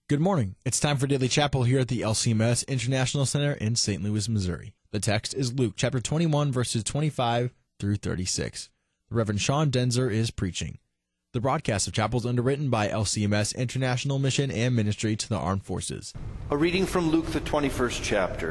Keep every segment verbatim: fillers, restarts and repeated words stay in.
Good morning. It's time for Daily Chapel here at the L C M S International Center in Saint Louis, Missouri. The text is Luke chapter twenty-one, verses twenty-five through thirty-six. The Reverend Sean Denzer is preaching. The broadcast of chapel is underwritten by L C M S International Mission and Ministry to the Armed Forces. A reading from Luke, the twenty-first chapter.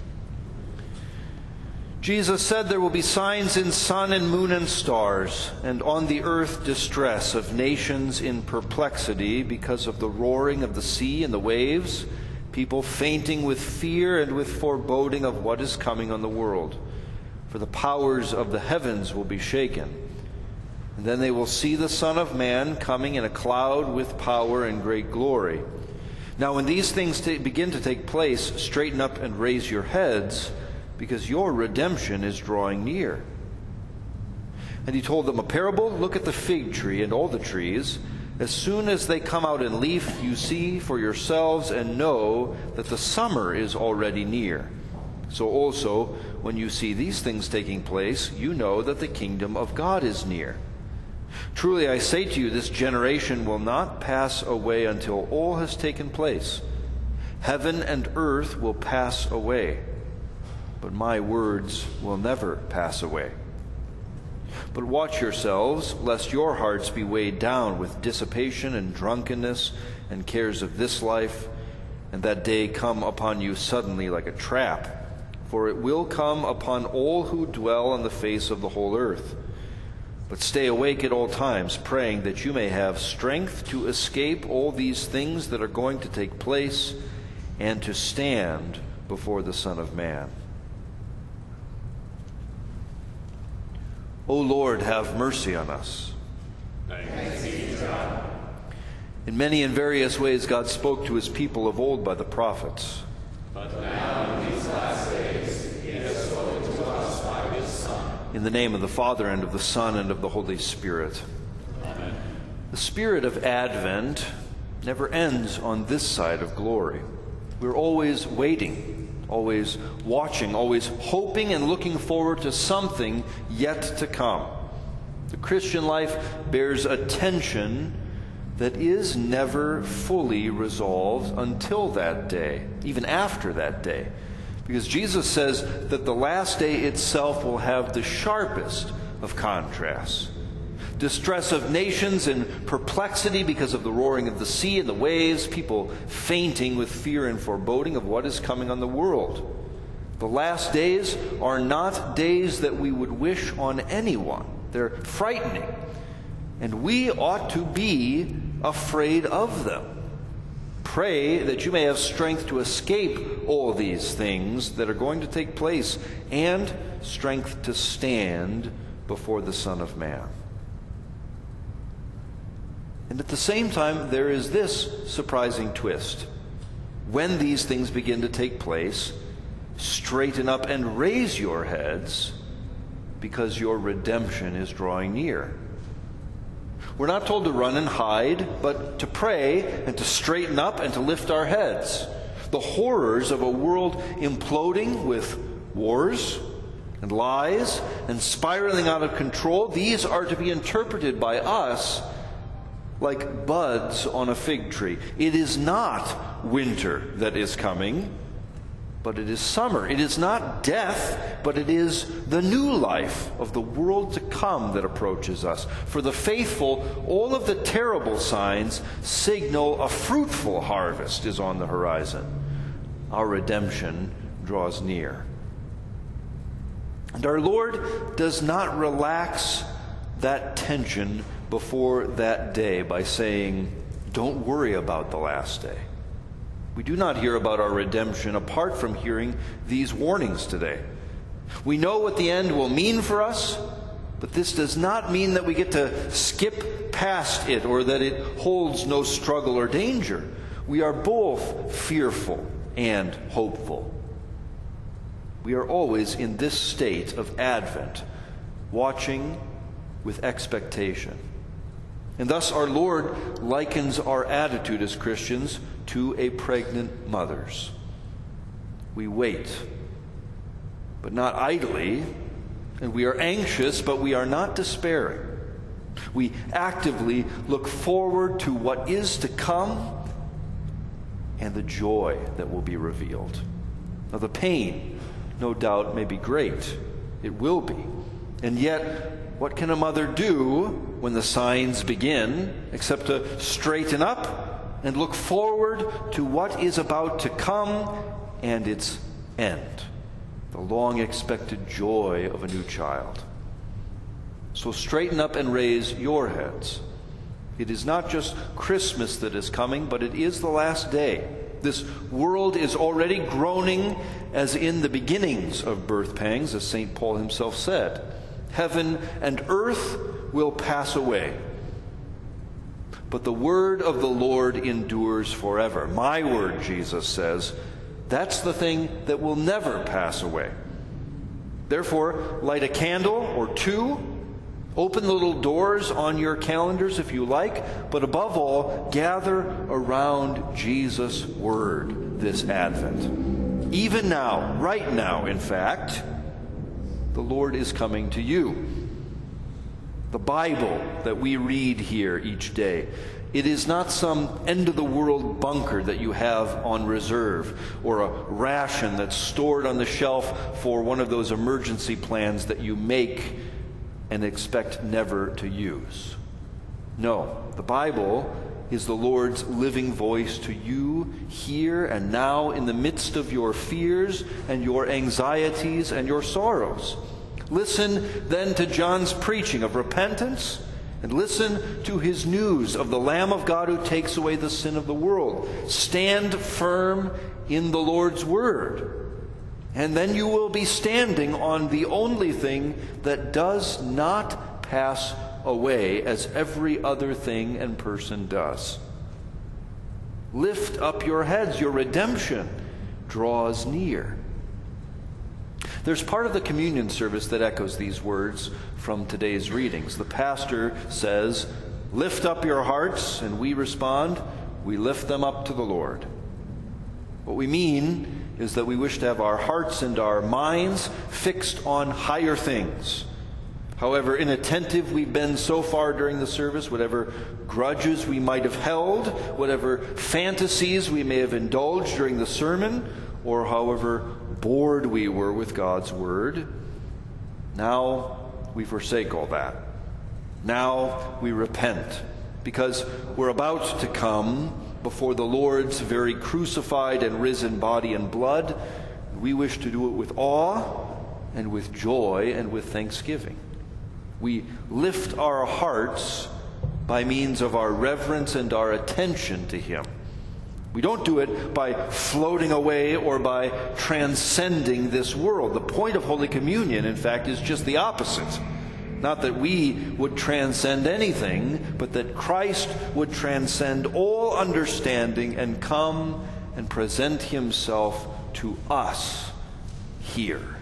Jesus said, "There will be signs in sun and moon and stars, and on the earth distress of nations in perplexity because of the roaring of the sea and the waves, people fainting with fear and with foreboding of what is coming on the world. For the powers of the heavens will be shaken. And then they will see the Son of Man coming in a cloud with power and great glory. Now when these things t- begin to take place, straighten up and raise your heads, because your redemption is drawing near." And he told them a parable. "Look at the fig tree and all the trees. As soon as they come out in leaf, you see for yourselves and know that the summer is already near. So also, when you see these things taking place, you know that the kingdom of God is near. Truly I say to you, this generation will not pass away until all has taken place. Heaven and earth will pass away, but my words will never pass away. But watch yourselves, lest your hearts be weighed down with dissipation and drunkenness and cares of this life, and that day come upon you suddenly like a trap. For it will come upon all who dwell on the face of the whole earth. But stay awake at all times, praying that you may have strength to escape all these things that are going to take place, and to stand before the Son of Man. O Lord, have mercy on us." Thanks be to God. In many and various ways God spoke to his people of old by the prophets. But now in these last days he has spoken to us by his Son. In the name of the Father, and of the Son, and of the Holy Spirit. Amen. The spirit of Advent never ends on this side of glory. We're always waiting, always watching, always hoping and looking forward to something yet to come. The Christian life bears a tension that is never fully resolved until that day, even after that day. Because Jesus says that the last day itself will have the sharpest of contrasts. Distress of nations in perplexity because of the roaring of the sea and the waves, people fainting with fear and foreboding of what is coming on the world. The last days are not days that we would wish on anyone. They're frightening, and we ought to be afraid of them. Pray that you may have strength to escape all these things that are going to take place, and strength to stand before the Son of Man. And at the same time, there is this surprising twist. When these things begin to take place, straighten up and raise your heads, because your redemption is drawing near. We're not told to run and hide, but to pray and to straighten up and to lift our heads. The horrors of a world imploding with wars and lies and spiraling out of control, these are to be interpreted by us like buds on a fig tree. It is not winter that is coming, but it is summer. It is not death, but it is the new life of the world to come that approaches us. For the faithful, all of the terrible signs signal a fruitful harvest is on the horizon. Our redemption draws near. And our Lord does not relax that tension before that day by saying, "Don't worry about the last day." We do not hear about our redemption apart from hearing these warnings today. We know what the end will mean for us, but this does not mean that we get to skip past it or that it holds no struggle or danger. We are both fearful and hopeful. We are always in this state of Advent, watching with expectation. And thus our Lord likens our attitude as Christians to a pregnant mother's. We wait, but not idly, and we are anxious, but we are not despairing. We actively look forward to what is to come, and the joy that will be revealed. Now, the pain, no doubt, may be great. It will be. And yet, what can a mother do when the signs begin except to straighten up and look forward to what is about to come and its end, the long-expected joy of a new child? So straighten up and raise your heads. It is not just Christmas that is coming, but it is the last day. This world is already groaning as in the beginnings of birth pangs, as Saint Paul himself said. Heaven and earth will pass away, but the word of the Lord endures forever. My word, Jesus says, that's the thing that will never pass away. Therefore, light a candle or two. Open the little doors on your calendars if you like, but above all, gather around Jesus' word this Advent. Even now, right now, in fact, the Lord is coming to you. The Bible that we read here each day, it is not some end-of-the-world bunker that you have on reserve or a ration that's stored on the shelf for one of those emergency plans that you make and expect never to use. No, the Bible is the Lord's living voice to you here and now in the midst of your fears and your anxieties and your sorrows. Listen then to John's preaching of repentance, and listen to his news of the Lamb of God who takes away the sin of the world. Stand firm in the Lord's word. And then you will be standing on the only thing that does not pass away, as every other thing and person does. Lift up your heads. Your redemption draws near. There's part of the communion service that echoes these words from today's readings. The pastor says, "Lift up your hearts," and we respond, "We lift them up to the Lord." What we mean is that we wish to have our hearts and our minds fixed on higher things. However inattentive we've been so far during the service, whatever grudges we might have held, whatever fantasies we may have indulged during the sermon, or however bored we were with God's word, now we forsake all that. Now we repent, because we're about to come before the Lord's very crucified and risen body and blood. We wish to do it with awe and with joy and with thanksgiving. We lift our hearts by means of our reverence and our attention to Him. We don't do it by floating away or by transcending this world. The point of Holy Communion, in fact, is just the opposite. Not that we would transcend anything, but that Christ would transcend all understanding and come and present Himself to us here.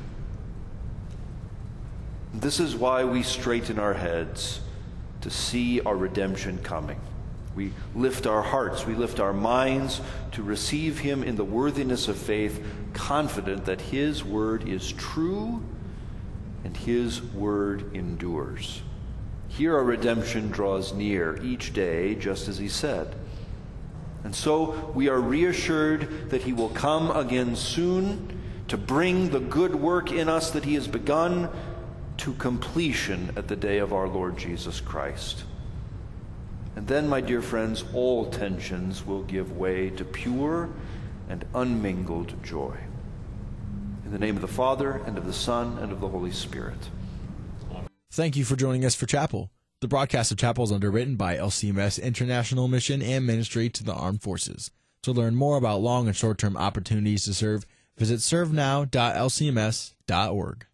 This is why we straighten our heads to see our redemption coming. We lift our hearts, we lift our minds to receive Him in the worthiness of faith, confident that His word is true and His word endures. Here our redemption draws near each day, just as He said. And so we are reassured that He will come again soon to bring the good work in us that He has begun to completion at the day of our Lord Jesus Christ. And then, my dear friends, all tensions will give way to pure and unmingled joy. In the name of the Father, and of the Son, and of the Holy Spirit. Thank you for joining us for Chapel. The broadcast of Chapel is underwritten by L C M S International Mission and Ministry to the Armed Forces. To learn more about long and short-term opportunities to serve, visit serve now dot l c m s dot org.